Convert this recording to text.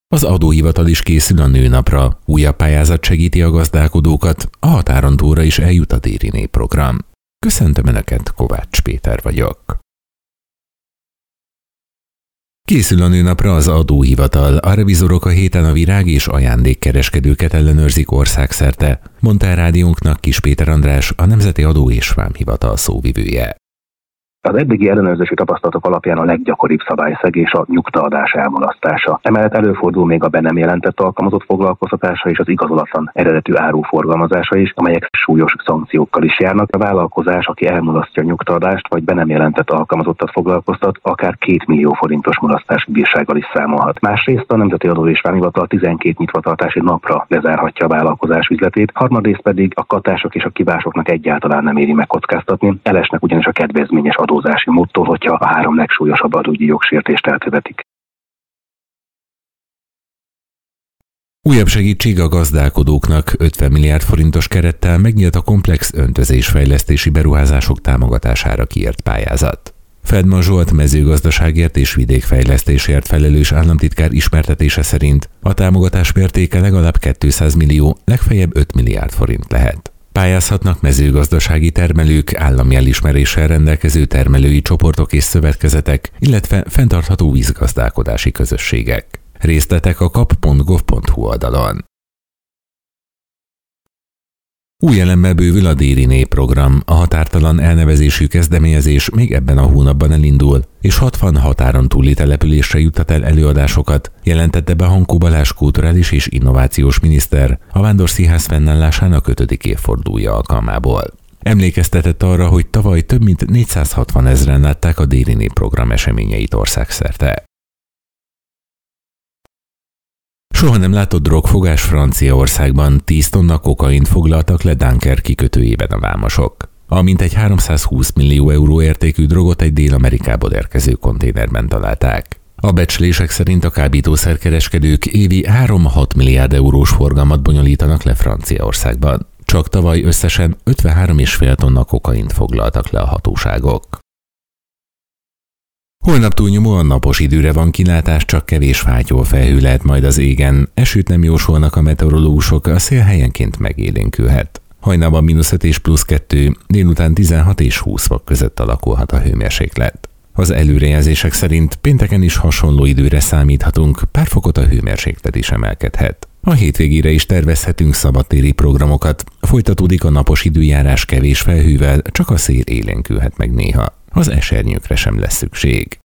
Az adóhivatal is készül a nőnapra, újabb pályázat segíti a gazdálkodókat, a határon túlra is eljut a Déri program. Köszöntöm Önöket, Kovács Péter vagyok. Készül a nőnapra az adóhivatal, a revizorok a héten a virág- és ajándékkereskedőket ellenőrzik országszerte, mondta el rádiónknak Kis Péter András, a Nemzeti Adó- és Vámhivatal szóvivője. Az eddigi ellenőrzési tapasztalatok alapján a leggyakoribb szabályszegés a nyugtaadás elmulasztása. Emellett előfordul még a be nem jelentett alkalmazott foglalkoztatása és az igazolatlan eredetű áru forgalmazása is, amelyek súlyos szankciókkal is járnak. A vállalkozás, aki elmulasztja a nyugtaadást vagy be nem jelentett alkalmazottat foglalkoztat, akár 2 millió forintos mulasztási bírsággal is számolhat. Másrészt a Nemzeti Adó- és Vámhivatal 12 nyitvatartási napra lezárhatja a vállalkozás üzletét, harmadrészt pedig a katások és a kivásoknak egyáltalán nem éri megkockáztatni, elesnek ugyanis a kedvezményes adózási módtól, hogyha a 3 legsúlyosabb adóügyi jogsértést elkövetik. Újabb segítség a gazdálkodóknak. 50 milliárd forintos kerettel megnyílt a komplex öntözésfejlesztési beruházások támogatására kiírt pályázat. Feldman Zsolt mezőgazdaságért és vidékfejlesztésért felelős államtitkár ismertetése szerint a támogatás mértéke legalább 200 millió, legfeljebb 5 milliárd forint lehet. Pályázhatnak mezőgazdasági termelők, állami elismeréssel rendelkező termelői csoportok és szövetkezetek, illetve fenntartható vízgazdálkodási közösségek. Részletek a kap.gov.hu oldalon. Új elemmel bővül a Déri program, a határtalan elnevezésű kezdeményezés még ebben a hónapban elindul, és 60 határon túli településre juttat el előadásokat, jelentette be Hankó Balázs kulturális és innovációs miniszter a Vándorszínház fennállásának 5. évfordulója alkalmából. Emlékeztetett arra, hogy tavaly több mint 460 000-en látták a Déri program eseményeit országszerte. Soha nem látott drogfogás Franciaországban, 10 tonna kokaint foglaltak le Dunkerque kikötőjében a vámosok. A mintegy 320 millió euró értékű drogot egy Dél-Amerikából érkező konténerben találták. A becslések szerint a kábítószerkereskedők évi 3-6 milliárd eurós forgalmat bonyolítanak le Franciaországban. Csak tavaly összesen 53,5 tonna kokaint foglaltak le a hatóságok. Holnap túlnyomóan napos időre van kilátás, csak kevés fátyol felhő lehet majd az égen. Esőt nem jósolnak a meteorológusok, a szél helyenként megélénkülhet. Hajnalban -5 és +2, délután 16 és 20 fok között alakulhat a hőmérséklet. Az előrejelzések szerint pénteken is hasonló időre számíthatunk, pár fokot a hőmérséklet is emelkedhet. A hétvégére is tervezhetünk szabadtéri programokat. Folytatódik a napos időjárás kevés felhővel, csak a szél élénkülhet meg néha. Az esernyőkre sem lesz szükség.